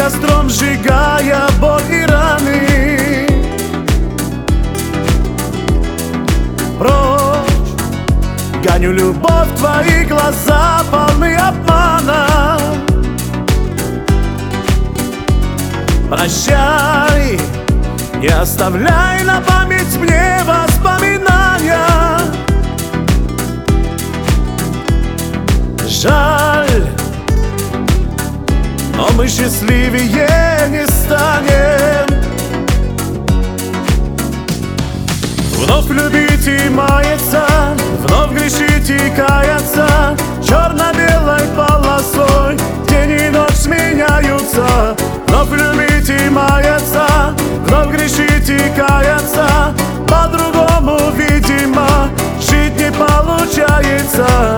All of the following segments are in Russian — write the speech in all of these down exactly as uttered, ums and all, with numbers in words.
костром сжигая боль и раны. Прочь гоню любовь, твои глаза полны обмана. Прощай, не оставляй на память мне воспоминания. Жаль, но мы счастливее не станем. Вновь любить и маяться, вновь грешить и каяться, черно-белой полосой день и ночь сменяются. Вновь любить и маяться, вновь грешить и каяться, по-другому, видимо, жить не получается.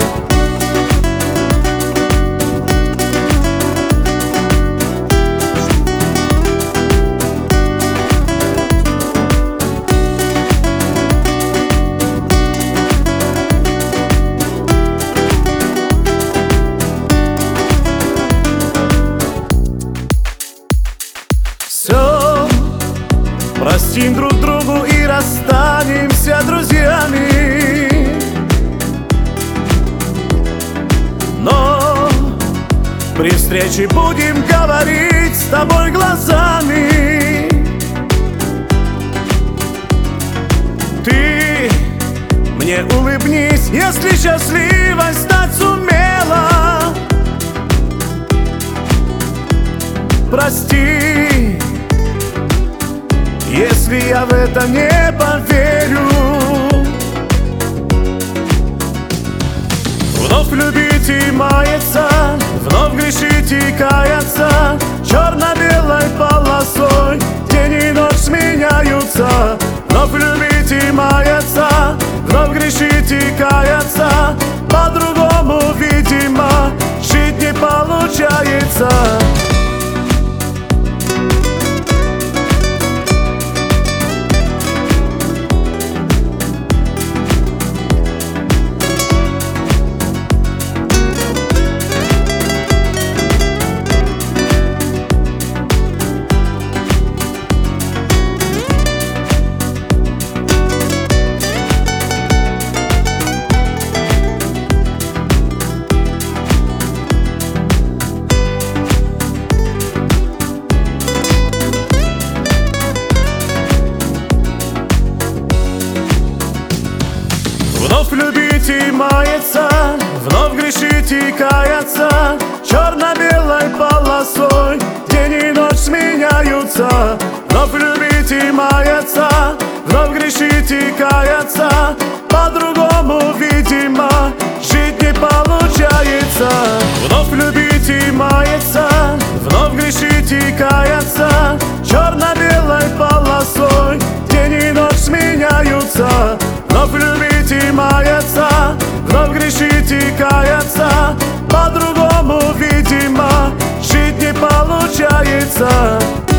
Все, простим друг другу и расстанемся друзьями. Но при встрече будем говорить с тобой глазами. Ты мне улыбнись, если счастливой стать сумела. Прости, если я в это не поверю. Вновь любить и маяться, вновь грешить и каяться, черно-белой полосой день и ночь сменяются. Вновь любить и маяться, вновь грешить и каяться, по-другому, видимо, жить не получается. Вновь любить и маяться, вновь грешить и каяться, черно-белой полосой день и ночь сменяются. Вновь любить и маяться, вновь грешить и каяться, по-другому, видимо, жить не получается. Вновь любить и маяться, вновь грешить и каяться, черно-белой полосой день и ночь сменяются. Вновь любить и маяться, вновь грешить и каяться, по-другому, видимо, жить не получается.